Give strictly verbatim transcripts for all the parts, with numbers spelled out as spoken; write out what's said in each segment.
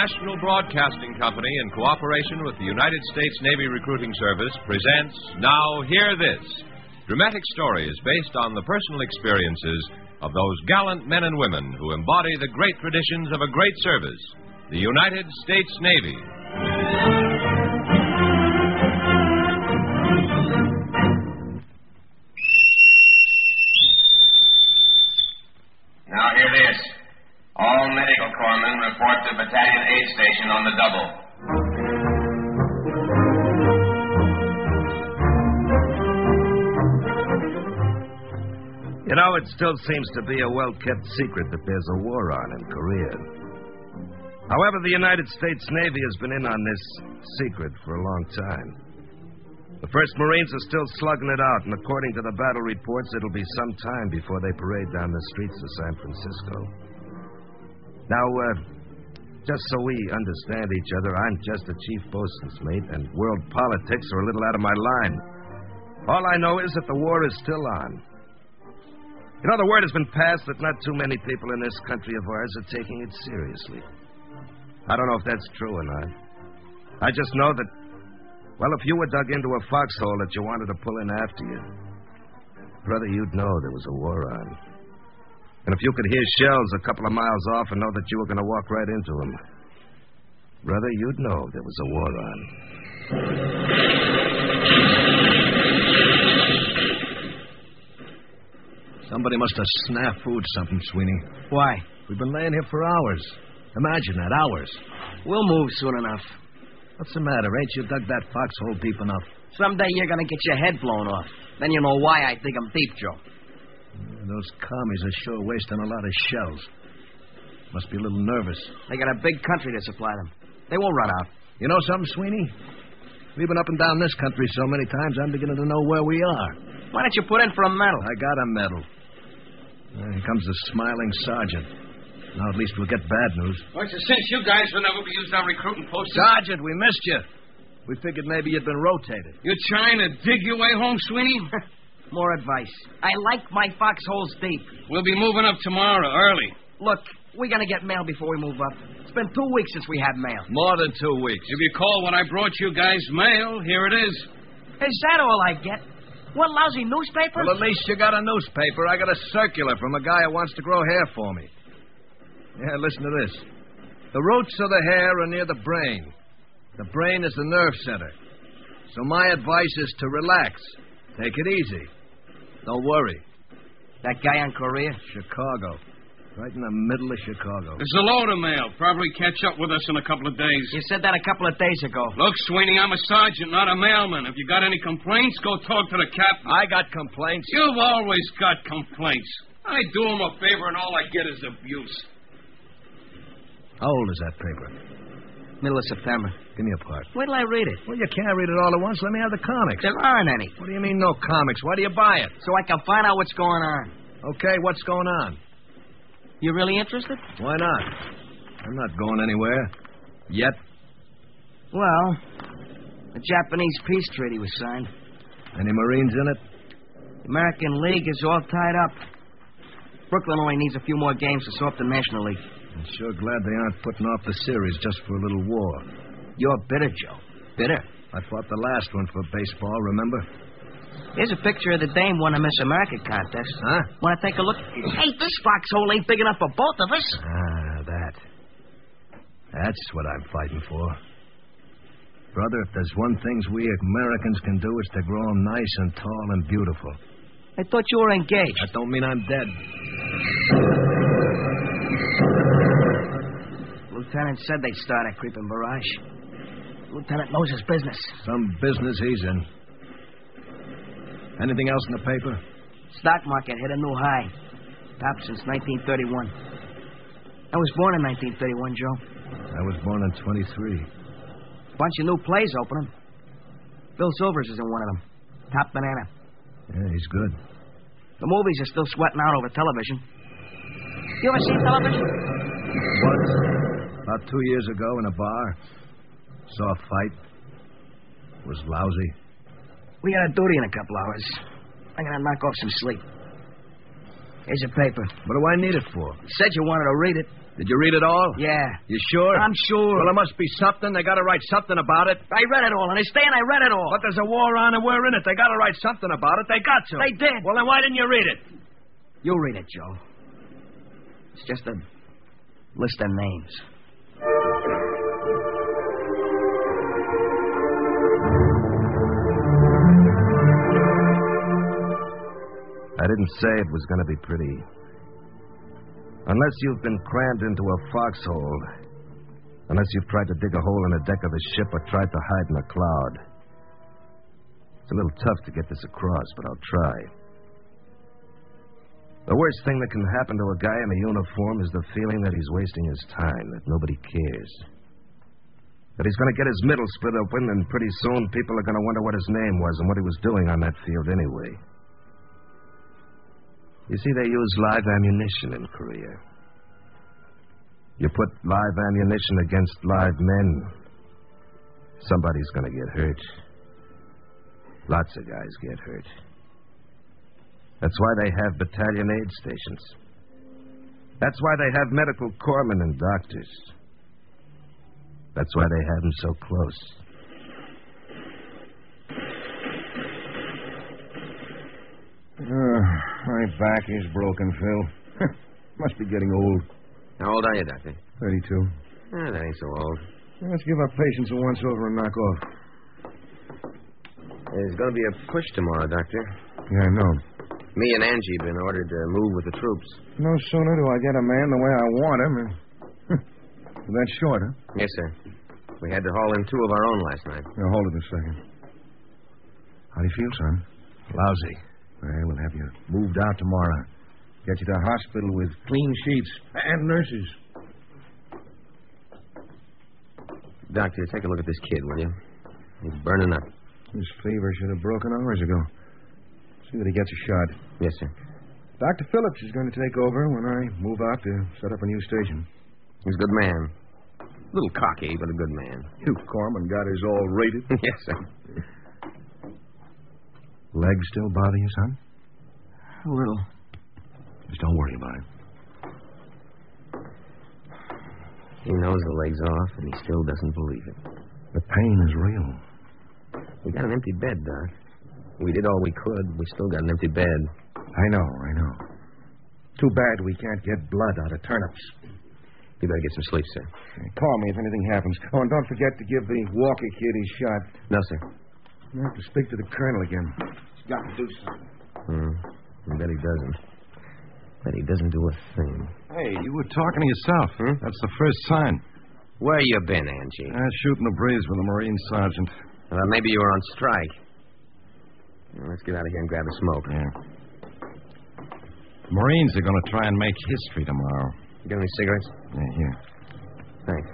National Broadcasting Company, in cooperation with the United States Navy Recruiting Service, presents Now Hear This, dramatic stories based on the personal experiences of those gallant men and women who embody the great traditions of a great service, the United States Navy. Now hear this. All medical corpsmen report to Battalion Aid Station on the double. You know, it still seems to be a well-kept secret that there's a war on in Korea. However, the United States Navy has been in on this secret for a long time. The First Marines are still slugging it out, and according to the battle reports, it'll be some time before they parade down the streets of San Francisco. Now, uh, just so we understand each other, I'm just a chief bosun's mate, and world politics are a little out of my line. All I know is that the war is still on. You know, the word has been passed that not too many people in this country of ours are taking it seriously. I don't know if that's true or not. I just know that, well, if you were dug into a foxhole that you wanted to pull in after you, brother, you'd know there was a war on. And if you could hear shells a couple of miles off and know that you were going to walk right into them, brother, you'd know there was a war on. Somebody must have snafu'd something, Sweeney. Why? We've been laying here for hours. Imagine that, hours. We'll move soon enough. What's the matter? Ain't you dug that foxhole deep enough? Someday you're going to get your head blown off. Then you'll know why I dig 'em deep, Joe. Yeah, those commies are sure wasting a lot of shells. Must be a little nervous. They got a big country to supply them. They won't run out. You know something, Sweeney? We've been up and down this country so many times, I'm beginning to know where we are. Why don't you put in for a medal? I got a medal. Well, here comes the smiling sergeant. Now at least we'll get bad news. What's the sense? You guys will never be used on recruiting posts. Sergeant, we missed you. We figured maybe you'd been rotated. You're trying to dig your way home, Sweeney? More advice. I like my foxholes deep. We'll be moving up tomorrow, early. Look, we're going to get mail before we move up. It's been two weeks since we had mail. More than two weeks. If you call when I brought you guys mail, here it is. Is that all I get? What lousy newspaper? Well, at least you got a newspaper. I got a circular from a guy who wants to grow hair for me. Yeah, listen to this. The roots of the hair are near the brain. The brain is the nerve center. So my advice is to relax. Take it easy. Don't worry. That guy in Korea? Chicago. Right in the middle of Chicago. There's a load of mail. Probably catch up with us in a couple of days. You said that a couple of days ago. Look, Sweeney, I'm a sergeant, not a mailman. If you got any complaints, go talk to the captain. I got complaints. You've always got complaints. I do him a favor, and all I get is abuse. How old is that paper? Middle of September. Give me a part. Wait till I read it. Well, you can't read it all at once. Let me have the comics. There aren't any. What do you mean, no comics? Why do you buy it? So I can find out what's going on. Okay, what's going on? You really interested? Why not? I'm not going anywhere. Yet. Well, the Japanese peace treaty was signed. Any Marines in it? The American League is all tied up. Brooklyn only needs a few more games to sort the National League. I'm sure glad they aren't putting off the series just for a little war. You're bitter, Joe. Bitter. I fought the last one for baseball, remember? Here's a picture of the dame won a Miss America contest. Huh? Want to take a look? Hey, this foxhole ain't big enough for both of us. Ah, that. That's what I'm fighting for. Brother, if there's one thing we Americans can do, it's to grow them nice and tall and beautiful. I thought you were engaged. That don't mean I'm dead. Lieutenant said they'd start a creeping barrage. Lieutenant knows his business. Some business he's in. Anything else in the paper? Stock market hit a new high. Top since nineteen thirty-one. I was born in nineteen thirty-one, Joe. I was born in twenty-three. Bunch of new plays opening. Bill Silvers is in one of them. Top Banana. Yeah, he's good. The movies are still sweating out over television. You ever seen television? Once. About two years ago in a bar. Saw a fight. It was lousy. We got a duty in a couple hours. I'm going to knock off some sleep. Here's a paper. What do I need it for? You said you wanted to read it. Did you read it all? Yeah. You sure? I'm sure. Well, there must be something. They got to write something about it. I read it all. Understand? I read it all. But there's a war on and we're in it. They got to write something about it. They got to. They did. Well, then why didn't you read it? You read it, Joe. It's just a list of names. I didn't say it was going to be pretty. Unless you've been crammed into a foxhole, unless you've tried to dig a hole in the deck of the ship or tried to hide in a cloud. It's a little tough to get this across, but I'll try. The worst thing that can happen to a guy in a uniform is the feeling that he's wasting his time, that nobody cares. That he's going to get his middle split open, and pretty soon people are going to wonder what his name was and what he was doing on that field anyway. You see, they use live ammunition in Korea. You put live ammunition against live men, somebody's going to get hurt. Lots of guys get hurt. That's why they have battalion aid stations. That's why they have medical corpsmen and doctors. That's why they have them so close. Uh, my back is broken, Phil. Must be getting old. How old are you, Doctor? thirty-two. Ah, that ain't so old. Let's give our patients a once-over and knock off. There's going to be a push tomorrow, Doctor. Yeah, I know. Me and Angie have been ordered to move with the troops. No sooner do I get a man the way I want him. And... That's short, huh? Yes, sir. We had to haul in two of our own last night. Now, hold it a second. How do you feel, son? Lousy. Well, we'll have you moved out tomorrow. Get you to the hospital with clean sheets and nurses. Doctor, take a look at this kid, will you? He's burning up. His fever should have broken hours ago. See that he gets a shot. Yes, sir. Doctor Phillips is going to take over when I move out to set up a new station. He's a good man. A little cocky, but a good man. You, Corman, got his all rated. Yes, sir. Legs still bother you, son? A little. Just don't worry about it. He knows the leg's off, and he still doesn't believe it. The pain is real. We got an empty bed, Doc. We did all we could. We still got an empty bed. I know, I know. Too bad we can't get blood out of turnips. You better get some sleep, sir. Call me if anything happens. Oh, and don't forget to give the Walker kid his shot. No, sir. I have to speak to the colonel again. He's got to do something. Hmm. I bet he doesn't. Bet he doesn't do a thing. Hey, you were talking to yourself. Hmm? That's the first sign. Where you been, Angie? Uh, shooting the breeze with a Marine sergeant. Well, maybe you were on strike. Well, let's get out of here and grab a smoke. Yeah. The Marines are going to try and make history tomorrow. You got any cigarettes? Yeah, here. Thanks.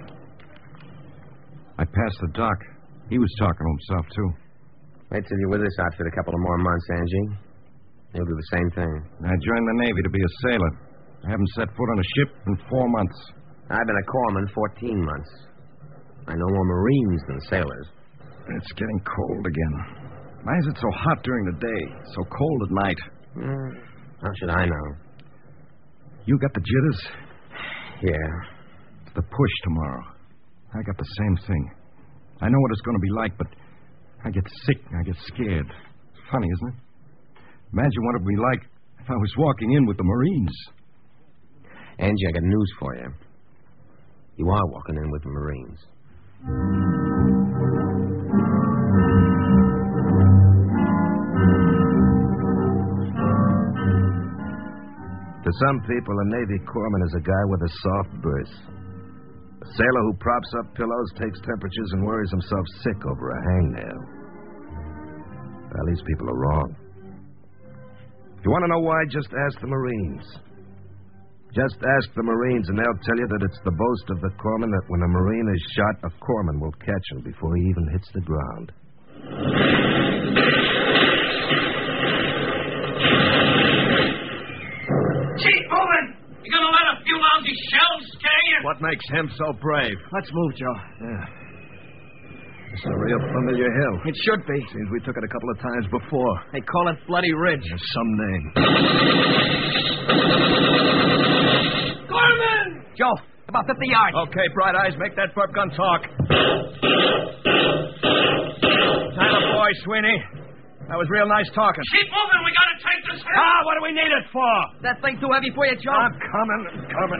I passed the doc. He was talking to himself, too. Wait till you're with this outfit a couple of more months, Angie. He'll do the same thing. I joined the Navy to be a sailor. I haven't set foot on a ship in four months. I've been a corpsman fourteen months. I know more Marines than sailors. It's getting cold again. Why is it so hot during the day, so cold at night? Mm, how should I know? You got the jitters? Yeah. It's the push tomorrow. I got the same thing. I know what it's going to be like, but I get sick and I get scared. It's funny, isn't it? Imagine what it would be like if I was walking in with the Marines. Angie, I got news for you. You are walking in with the Marines. To some people, a Navy corpsman is a guy with a soft berth. A sailor who props up pillows, takes temperatures, and worries himself sick over a hangnail. Well, these people are wrong. If you want to know why, just ask the Marines. Just ask the Marines, and they'll tell you that it's the boast of the corpsman that when a Marine is shot, a corpsman will catch him before he even hits the ground. Keep moving! You gonna let a few lousy shells scare you? What makes him so brave? Let's move, Joe. Yeah. It's a real familiar hill. It should be. Seems we took it a couple of times before. They call it Bloody Ridge. There's some name. Corpsman! Joe, about fifty yards. Okay, Bright Eyes, make that burp gun talk. Tyler boy, Sweeney. That was real nice talking. Keep moving. We got to take this hill. Ah, what do we need it for? That thing too heavy for you, Joe? I'm coming, I'm coming.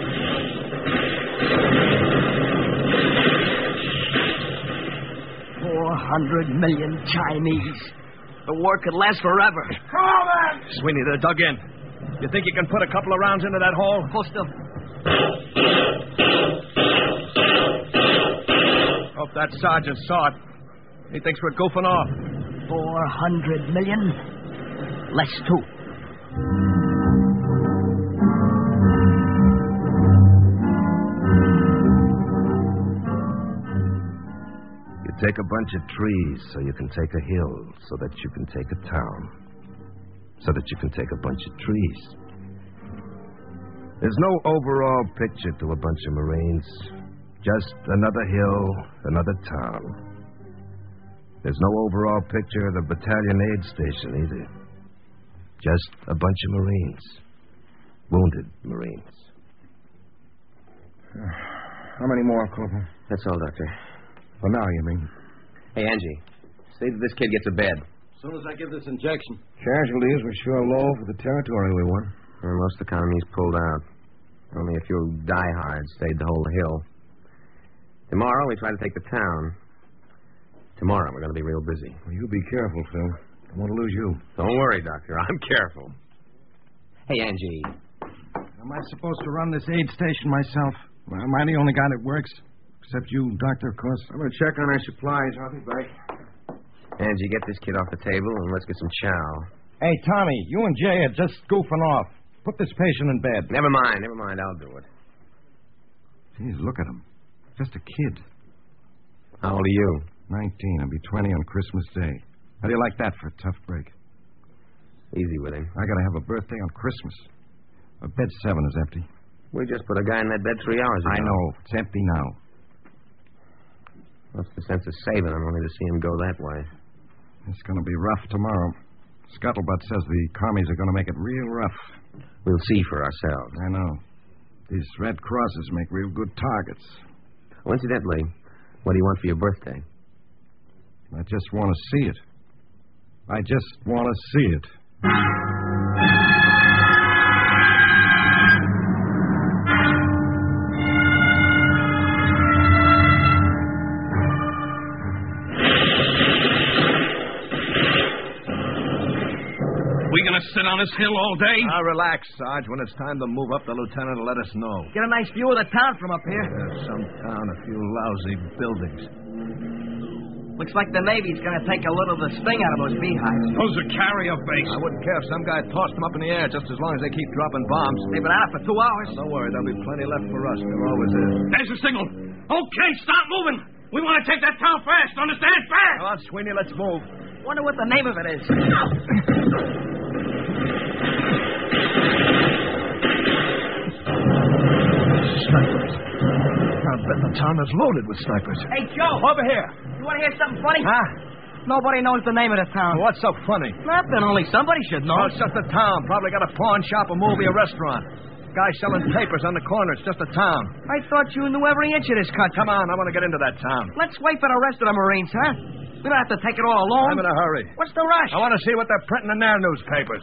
Four hundred million Chinese. The war could last forever. Come on, man! Sweeney, they're dug in. You think you can put a couple of rounds into that hole? Hold still. Hope that sergeant saw it. He thinks we're goofing off. Four hundred million. Less two. You take a bunch of trees so you can take a hill, so that you can take a town, so that you can take a bunch of trees. There's no overall picture to a bunch of Marines. Just another hill, another town. There's no overall picture of the battalion aid station either. Just a bunch of Marines. Wounded Marines. How many more, Corporal? That's all, Doctor. For now, you mean? Hey, Angie, see that this kid gets a bed. As soon as I give this injection. Casualties were sure low for the territory we won. Well, most of the colony's pulled out. Only a few diehards stayed to hold the hill. Tomorrow, we try to take the town. Tomorrow, we're going to be real busy. Well, you be careful, Phil. Don't want to lose you. Don't worry, Doctor. I'm careful. Hey, Angie. Am I supposed to run this aid station myself? Am I the only guy that works? Except you, Doctor, of course. I'm going to check on our supplies. I'll be back. Angie, get this kid off the table and let's get some chow. Hey, Tommy, you and Jay are just goofing off. Put this patient in bed. Never mind, never mind. I'll do it. Jeez, look at him. Just a kid. How old are you? Nineteen. I'll be twenty on Christmas Day. How do you like that for a tough break? Easy with him. I gotta have a birthday on Christmas. Uh, bed seven is empty. We just put a guy in that bed three hours ago. I know. It's empty now. What's the sense of saving him only to see him go that way? It's gonna be rough tomorrow. Scuttlebutt says the commies are gonna make it real rough. We'll see for ourselves. I know. These Red Crosses make real good targets. Well, incidentally, what do you want for your birthday? I just want to see it. I just want to see it. We gonna sit on this hill all day? Now, relax, Sarge. When it's time to move up, the lieutenant will let us know. Get a nice view of the town from up here. There's some town, a few lousy buildings. Looks like the Navy's gonna take a little of the sting out of those beehives. Those are carrier base. I wouldn't care if some guy tossed them up in the air just as long as they keep dropping bombs. They've been out for two hours. Don't worry, there'll be plenty left for us. There always is. There's a signal. Okay, stop moving. We want to take that town fast. Understand? Fast. Come on, Sweeney, let's move. Wonder what the name of it is. Snipers. I bet the town is loaded with snipers. Hey, Joe. Over here. You want to hear something funny? Huh? Nobody knows the name of the town. Well, what's so funny? Nothing. Only somebody should know. Oh, it's just a town. Probably got a pawn shop, a movie, a restaurant. Guy selling papers on the corner. It's just a town. I thought you knew every inch of this country. Come on, I want to get into that town. Let's wait for the rest of the Marines, huh? We don't have to take it all alone. I'm in a hurry. What's the rush? I want to see what they're printing in their newspapers.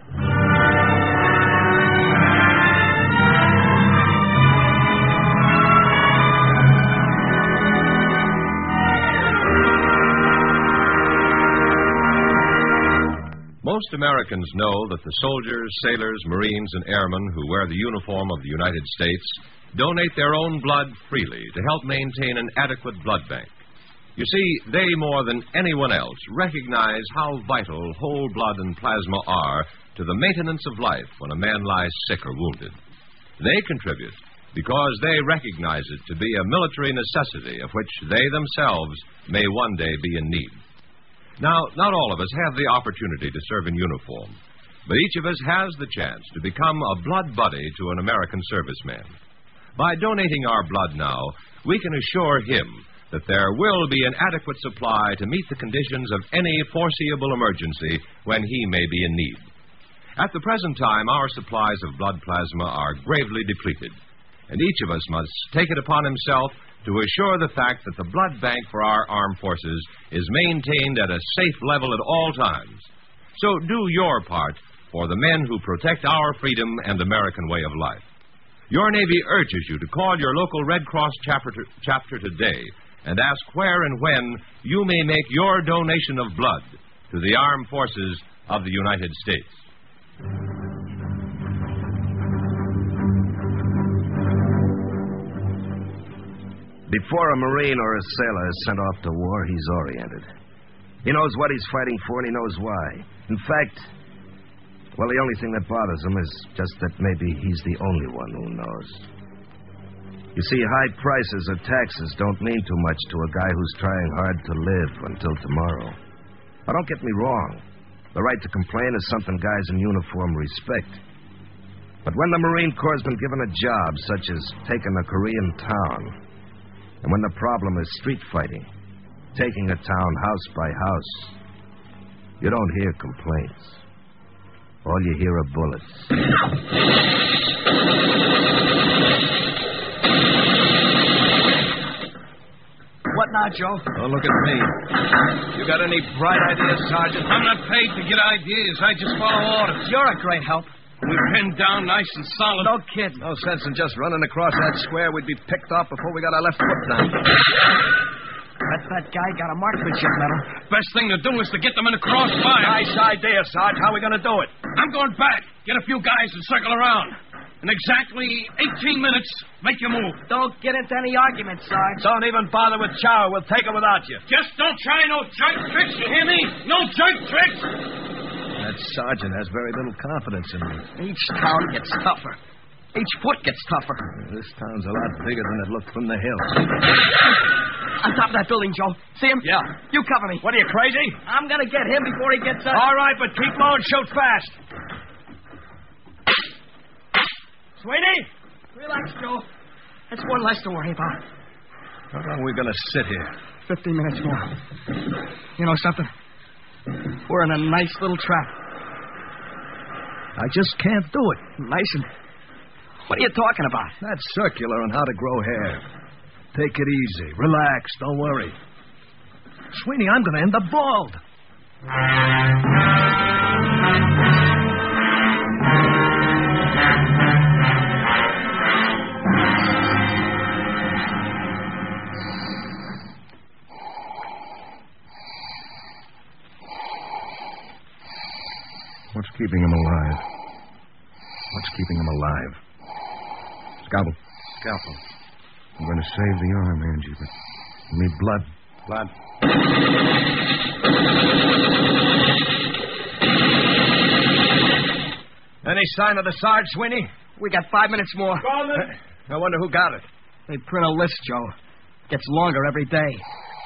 Most Americans know that the soldiers, sailors, Marines, and airmen who wear the uniform of the United States donate their own blood freely to help maintain an adequate blood bank. You see, they, more than anyone else, recognize how vital whole blood and plasma are to the maintenance of life when a man lies sick or wounded. They contribute because they recognize it to be a military necessity of which they themselves may one day be in need. Now, not all of us have the opportunity to serve in uniform, but each of us has the chance to become a blood buddy to an American serviceman. By donating our blood now, we can assure him that there will be an adequate supply to meet the conditions of any foreseeable emergency when he may be in need. At the present time, our supplies of blood plasma are gravely depleted. and each of us must take it upon himself to assure the fact that the blood bank for our armed forces is maintained at a safe level at all times. So do your part for the men who protect our freedom and American way of life. Your Navy urges you to call your local Red Cross chapter, chapter today and ask where and when you may make your donation of blood to the armed forces of the United States. Before a Marine or a sailor is sent off to war, he's oriented. He knows what he's fighting for, and he knows why. In fact, well, the only thing that bothers him is just that maybe he's the only one who knows. You see, high prices or taxes don't mean too much to a guy who's trying hard to live until tomorrow. Now, don't get me wrong. The right to complain is something guys in uniform respect. But when the Marine Corps has been given a job, such as taking a Korean town, and when the problem is street fighting, taking a town house by house, you don't hear complaints. All you hear are bullets. What now, Joe? Oh, look at me. You got any bright ideas, Sergeant? I'm not paid to get ideas. I just follow orders. You're a great help. We're pinned down nice and solid. No kidding. No sense in just running across that square. We'd be picked off before we got our left foot down. That's that guy got a marksmanship medal. Best thing to do is to get them in a crossfire. Nice idea, Sarge. How are we going to do it? I'm going back. Get a few guys and circle around. In exactly eighteen minutes, make your move. Don't get into any arguments, Sarge. Don't even bother with Chow. We'll take it without you. Just don't try no jerk tricks, you hear me? No jerk tricks. That sergeant has very little confidence in me. Each town gets tougher. Each foot gets tougher. This town's a lot bigger than it looked from the hill. On top of that building, Joe. See him? Yeah. You cover me. What are you, crazy? I'm going to get him before he gets up. All right, but keep low and shoot fast. Sweeney? Relax, Joe. That's one less to worry about. How long are we going to sit here? Fifteen minutes more. You know something? We're in a nice little trap. I just can't do it. Nice and... What are you talking about? That's circular on how to grow hair. Take it easy. Relax. Don't worry. Sweeney, I'm going to end up bald. What's keeping him alive? What's keeping him alive? Scalpel. Scalpel. I'm going to save the arm, Angie, but you need blood. Blood. Any sign of the Sarge, Sweeney? We got five minutes more. I wonder who got it. They print a list, Joe. Gets longer every day.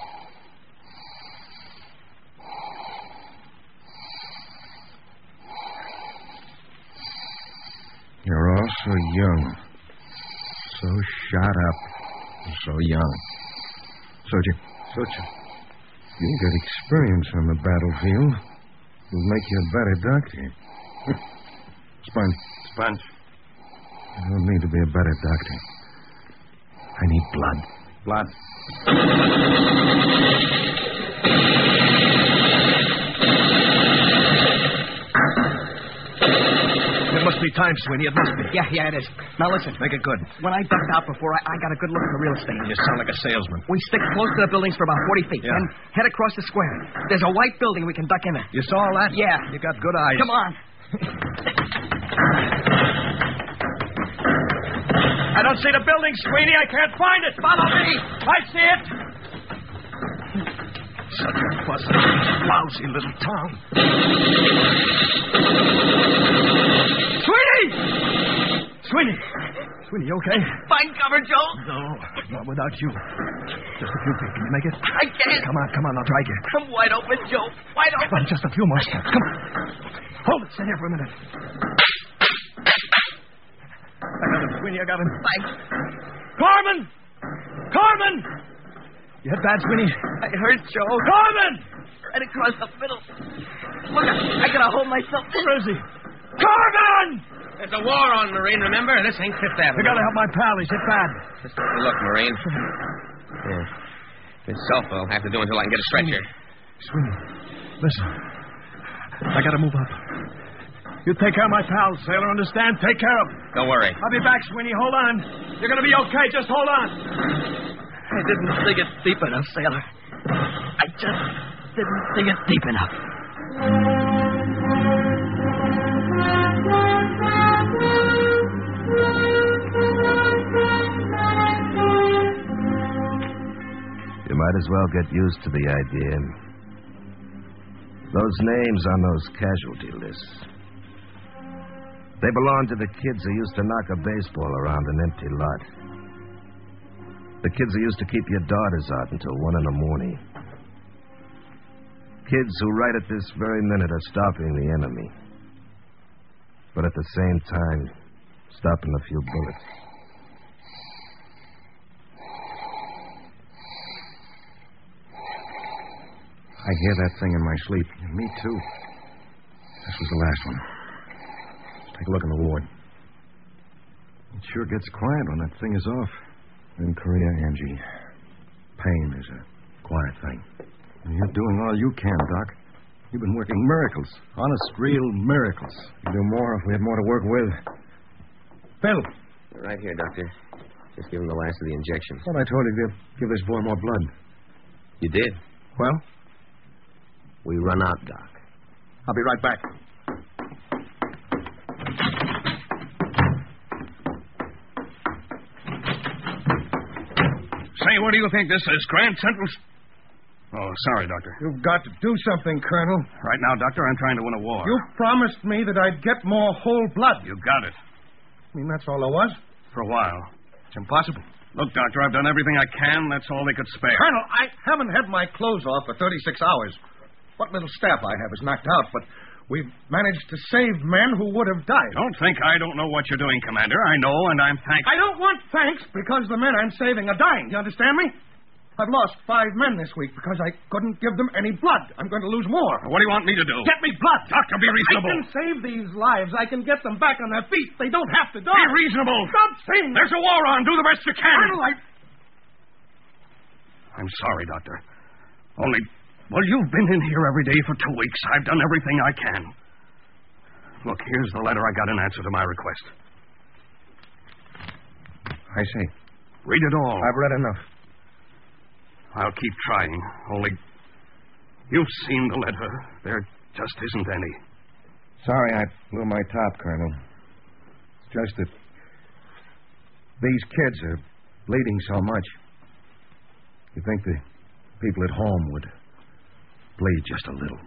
You're all so young. So shot up. So young. Soldier. Soldier. You got experience on the battlefield. It'll make you a better doctor. Sponge. Sponge. I don't need to be a better doctor. I need blood. Blood. It must be time, Sweeney. It must be. Yeah, yeah, it is. Now listen. Make it good. When I ducked out before, I, I got a good look at the real estate. You sound like a salesman. We stick close to the buildings for about forty feet. Yeah. Then head across the square. There's a white building we can duck in there. You saw all that? Yeah. You got good eyes. Come on. I don't see the building, Sweeney. I can't find it. Follow me. I see it. Such a fussy, lousy little town. Sweeney! Sweeney! Sweeney, you okay? Find cover, Joe. No, not without you. Just a few feet. Can you make it? I can't. Come on, come on. I'll drag you. I'm wide open, Joe. Wide Come open. on, just a few more steps. Come on. Hold it. Stay here for a minute. I got him, Sweeney. I got him. Thanks. Carmen! Carmen! You hit bad, Sweeney? I hurt, Joe. Carmen! Right across the middle. Look, I, I gotta hold myself. Where is he? Carmen! There's a war on, Marine, remember? This ain't Fifth Avenue. You gotta help my pal. He's hit bad. Just take a look, Marine. Yeah. This sulfa will have to do until I can get a stretcher. Sweeney, listen. I gotta move up. You take care of my pal, sailor, understand? Take care of him. Don't worry. I'll be back, Sweeney. Hold on. You're gonna be okay. Just hold on. I didn't dig it deep enough, sailor. I just didn't dig it deep enough. You might as well get used to the idea. Those names on those casualty lists. They belong to the kids who used to knock a baseball around an empty lot. The kids who used to keep your daughters out until one in the morning. Kids who right at this very minute are stopping the enemy. But at the same time, stopping a few bullets. I hear that thing in my sleep. Me, too. This was the last one. Let's take a look in the ward. It sure gets quiet when that thing is off. In Korea, Angie, pain is a quiet thing. And you're doing all you can, Doc. You've been working miracles. Honest, real miracles. You'd do more if we had more to work with. Phil. Right here, Doctor. Just give him the last of the injections. Thought I told you to give this boy more blood. You did? Well? We run out, Doc. I'll be right back. Say, what do you think this is? Grand Central... Oh, sorry, Doctor. You've got to do something, Colonel. Right now, Doctor, I'm trying to win a war. You promised me that I'd get more whole blood. You got it. I mean, that's all there was. For a while. It's impossible. Look, Doctor, I've done everything I can. That's all they could spare. Colonel, I haven't had my clothes off for thirty-six hours. What little staff I have is knocked out, but we've managed to save men who would have died. Don't think I don't know what you're doing, Commander. I know, and I'm thankful. I don't want thanks because the men I'm saving are dying. You understand me? I've lost five men this week because I couldn't give them any blood. I'm going to lose more. What do you want me to do? Get me blood. Doctor, be reasonable. I can save these lives. I can get them back on their feet. They don't have to die. Be reasonable. Stop saying There's a war on. Do the best you can. Colonel, I... I'm sorry, Doctor. Only, well, you've been in here every day for two weeks. I've done everything I can. Look, here's the letter I got in answer to my request. I see. Read it all. I've read enough. I'll keep trying. Only, you've seen the letter. There just isn't any. Sorry I blew my top, Colonel. It's just that these kids are bleeding so much. You think the people at home would bleed just a little.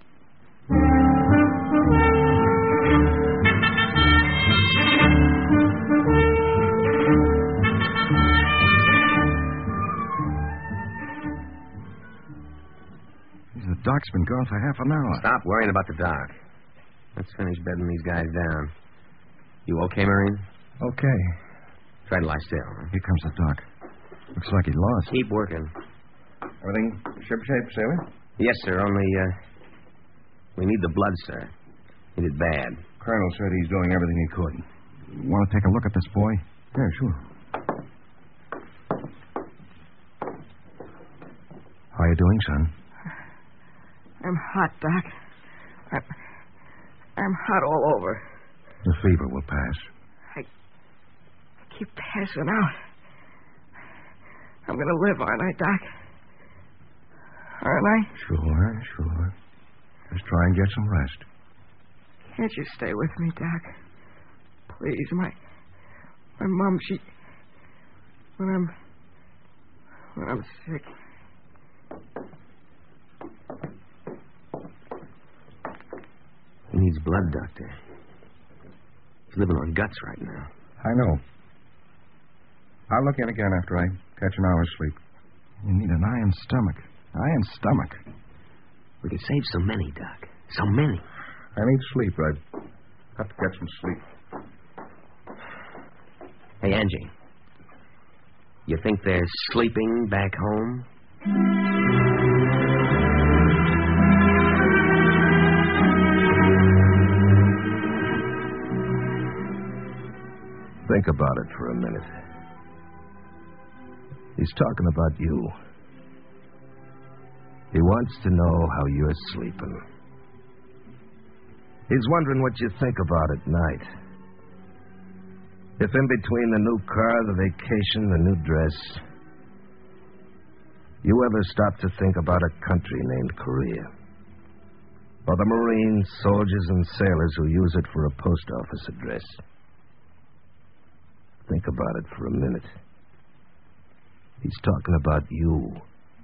The doc's been gone for half an hour. Stop worrying about the doc. Let's finish bedding these guys down. You okay, Marine? Okay. Try to lie still. Huh? Here comes the doc. Looks like he lost. Keep working. Everything shipshape, sailor? Yes, sir. Only, uh, we need the blood, sir. Need it bad. Colonel said he's doing everything he could. Want to take a look at this boy? Yeah, sure. How you doing, son? I'm hot, Doc. I'm, I'm hot all over. The fever will pass. I, I keep passing out. I'm going to live, aren't I, Doc? Aren't I? Sure, sure. Just try and get some rest. Can't you stay with me, Doc? Please, my... My mom, she... When I'm... When I'm sick... He needs blood, Doctor. He's living on guts right now. I know. I'll look in again after I catch an hour's sleep. You need an iron stomach. Iron stomach. We could save so many, Doc. So many. I need sleep. I have to get some sleep. Hey, Angie. You think they're sleeping back home? Think about it for a minute. He's talking about you. He wants to know how you're sleeping. He's wondering what you think about at night. If in between the new car, the vacation, the new dress, you ever stop to think about a country named Korea? Or the Marines, soldiers, and sailors who use it for a post office address? Think about it for a minute. He's talking about you.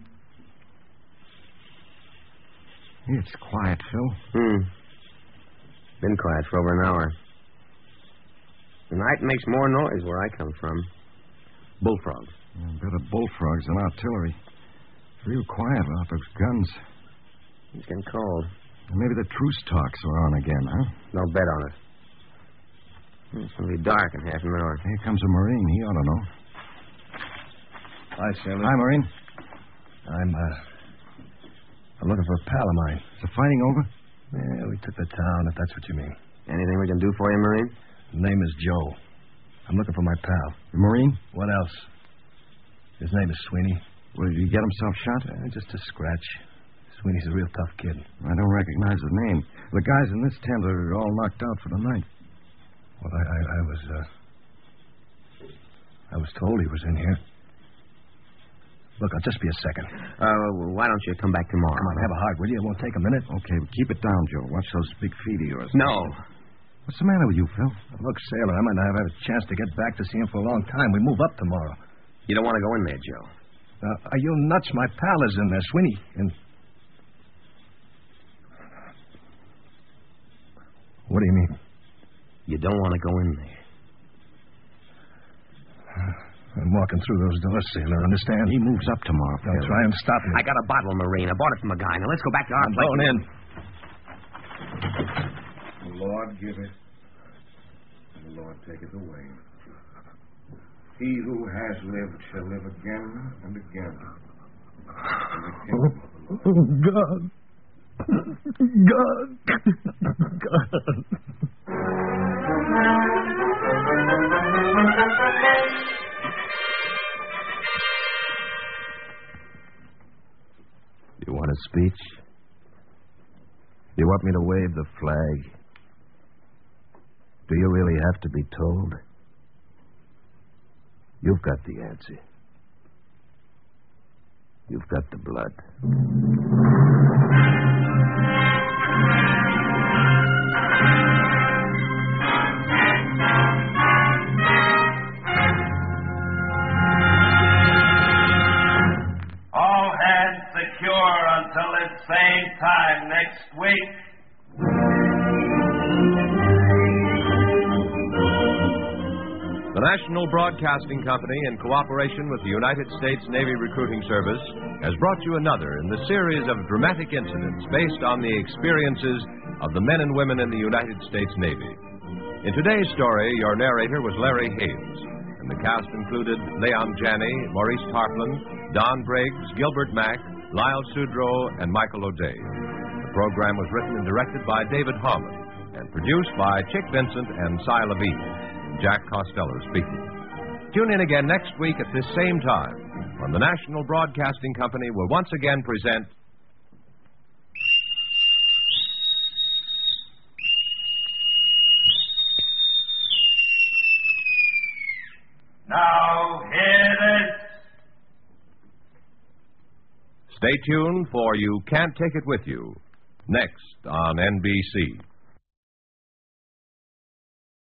It's quiet, Phil. Hmm. Been quiet for over an hour. The night makes more noise where I come from. Bullfrogs. Yeah, better bullfrogs than artillery. It's real quiet without those guns. It's getting cold. Maybe the truce talks are on again, huh? No bet on it. It's going to be dark in half an hour. Here comes a Marine. He ought to know. Hi, Sailor. Hi, Marine. I'm, uh... I'm looking for a pal of mine. Is the fighting over? Yeah, we took the town, if that's what you mean. Anything we can do for you, Marine? His name is Joe. I'm looking for my pal. The Marine? What else? His name is Sweeney. Well, did he get himself shot? Uh, just a scratch. Sweeney's a real tough kid. I don't recognize the name. The guys in this tent are all knocked out for the night. Well, I, I, I was, uh... I was told he was in here. Look, I'll just be a second. Uh, why don't you come back tomorrow? Come on, have a heart, will you? It won't take a minute. Okay, but keep it down, Joe. Watch those big feet of yours. No. What's the matter with you, Phil? Look, Sailor, I might not have had a chance to get back to see him for a long time. We move up tomorrow. You don't want to go in there, Joe. Uh, are you nuts? My pal is in there, Sweeney. And... What do you mean? You don't want to go in there. I'm walking through those doors, Sailor, understand? He moves up tomorrow. Don't try and stop me. I got a bottle, Marine. I bought it from a guy. Now let's go back to our I'm place. going in. The Lord giveth, and the Lord taketh away. He who has lived shall live again and again. And the kingdom of the Lord. God. God. God. You want a speech? You want me to wave the flag? Do you really have to be told? You've got the answer. You've got the blood. All hands secure until the same time next week. The National Broadcasting Company, in cooperation with the United States Navy Recruiting Service, has brought you another in the series of dramatic incidents based on the experiences of the men and women in the United States Navy. In today's story, your narrator was Larry Haynes, and the cast included Leon Janney, Maurice Tarplin, Don Briggs, Gilbert Mack, Lyle Sudrow, and Michael O'Day. The program was written and directed by David Harmon and produced by Chick Vincent and Cy Levine. Jack Costello speaking. Tune in again next week at this same time when the National Broadcasting Company will once again present Now, hear this. Stay tuned for You Can't Take It With You, next on N B C.